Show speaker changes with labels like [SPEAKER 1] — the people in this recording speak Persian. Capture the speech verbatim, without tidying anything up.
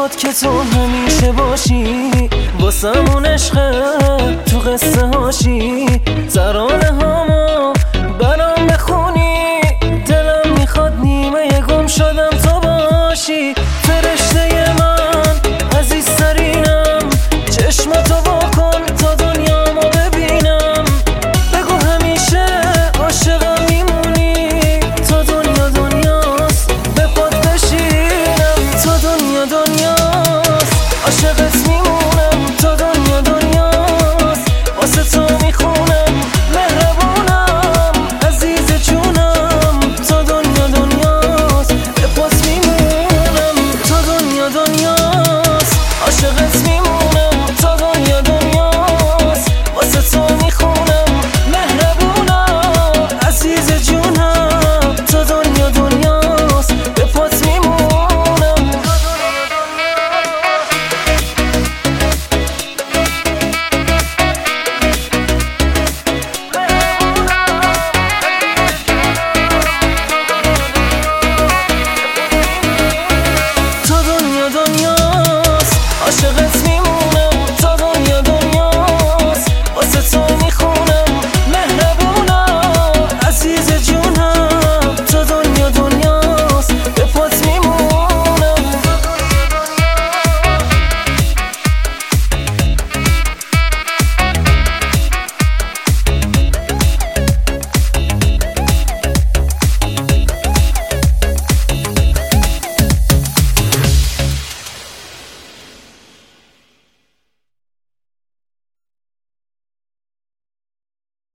[SPEAKER 1] میخواد که تو همیشه باشی، واسمون عشقه تو قصه هاشی، ترانه هامو برام بخونی، دلم میخواد نیمه گم شدم تو باشی، فرشته من عزیزترینم، چشمتو واکن تا دنیامو ببینم، بگو همیشه عاشقم میمونی، تا دنیا دنیاست به پات بشینم، تا دنیا دنیاست عاشق